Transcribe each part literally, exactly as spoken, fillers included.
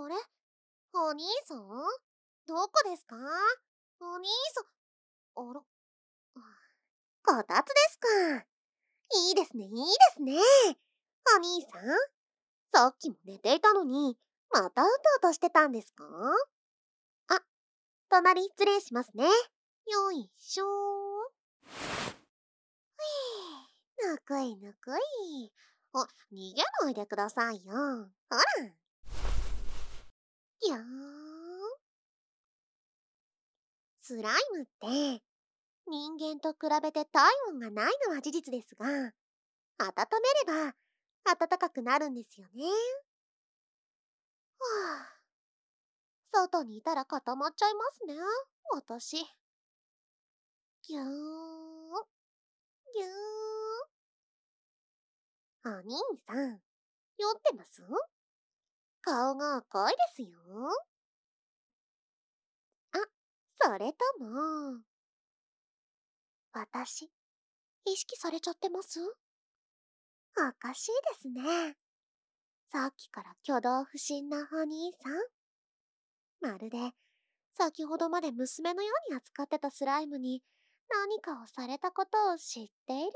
れ、お兄さん、どこですか？お兄さん、あら、こたつですか。いいですね、いいですね。お兄さん、さっきも寝ていたのに、またうとうとしてたんですか？あ、隣失礼しますね。よいしょー。ぬくいぬくい。あ、逃げないでくださいよ。ほら。ぎゃーん。スライムって、人間と比べて体温がないのは事実ですが、温めれば暖かくなるんですよね。はあ、外にいたら固まっちゃいますね、私。ぎゅーん、ぎゅーん。お兄さん、酔ってます？顔が赤いですよ。あ、それとも、私、意識されちゃってます？おかしいですね。さっきから挙動不審なお兄さん。まるで、先ほどまで娘のように扱ってたスライムに何かをされたことを知っているよ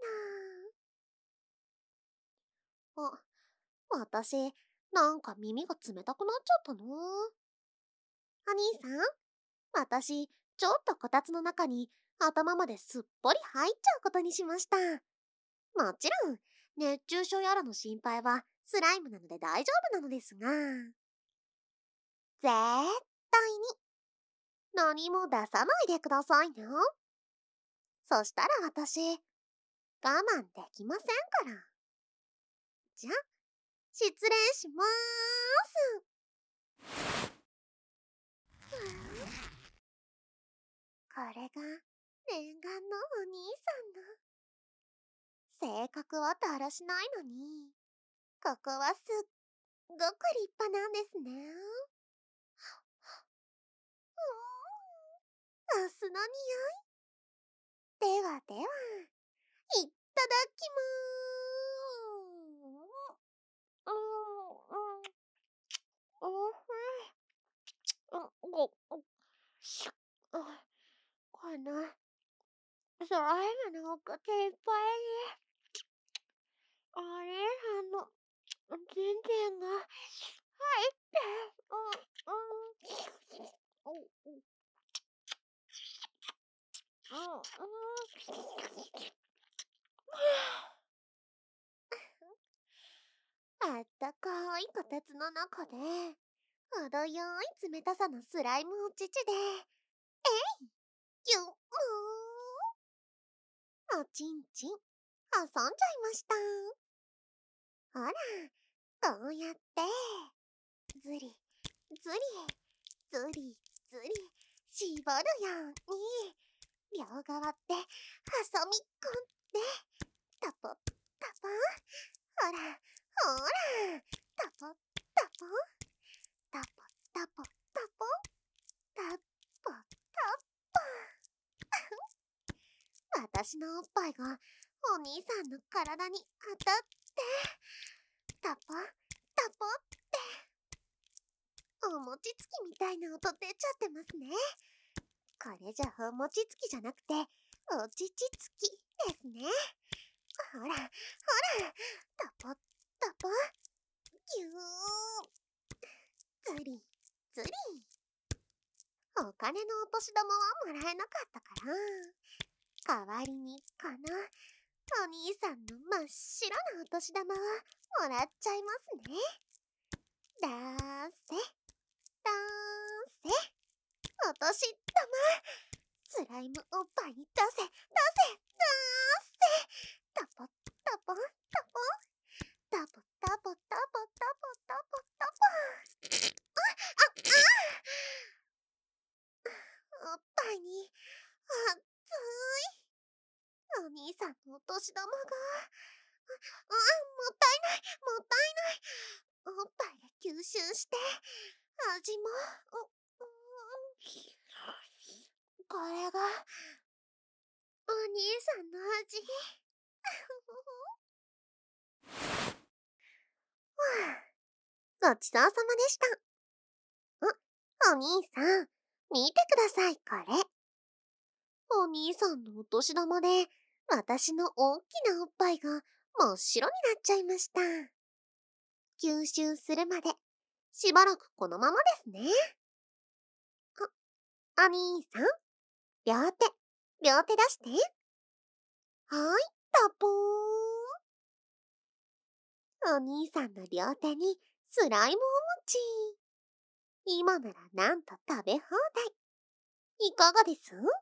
うな。あ、私、なんか耳が冷たくなっちゃったの。お兄さん、私、ちょっとこたつの中に頭まですっぽり入っちゃうことにしました。もちろん、熱中症やらの心配はスライムなので大丈夫なのですが、絶対に何も出さないでくださいよ。そしたら私、我慢できませんから。じゃ、失礼しまーす。これが念願のお兄さんの。性格はだらしないのに、ここはすっごく立派なんですね。うーん、明日の匂い。ではでは、いっただきまーす。うん、うん、うん、うん、ご、しゅ、この、スライムのお口いっぱいに、お姉さんの、ちんちんが入って、うん、うん、うん、うん、あったかいこたつの中で、程よい冷たさのスライムお乳で、えい、ぎゅっ、おちんちん、挟んじゃいました。ほら、こうやって、ずり、ずり、ずり、ずり、絞るように、両側って挟み込んで、タポッタポン、ほら、ほら、タポッタポン、タポッタポッタポン、タッポッタッポン。私のおっぱいがお兄さんの体に当たって、タポタポって、お餅つきみたいな音出ちゃってますね。これじゃお餅つきじゃなくて、お乳つきですね。ほら、ほら、タポタポ、ぎゅー、ずり、ずり。お金のお年玉はもらえなかったから、代わりにこのお兄さんの真っ白なお年玉はもらっちゃいますね。だーせ、だーせ、お年玉、スライムおっぱいに出せ、出せ、だーせ、タポタポタポ、タポタポタポタポタポタポ。おっぱいに、あっつい。お兄さんのお年玉が、あ、あ、もったいない、もったいない。おっぱいで吸収して、味も、う、うーん、これが、お兄さんの味。はあ、ごちそうさまでした。 お兄さん、見てください、これ。お兄さんのお年玉で、私の大きなおっぱいが真っ白になっちゃいました。吸収するまで、しばらくこのままですね。お兄さん、両手、両手出して。はーい、タポーン。お兄さんの両手にスライムお餅。今ならなんと食べ放題。いかがです？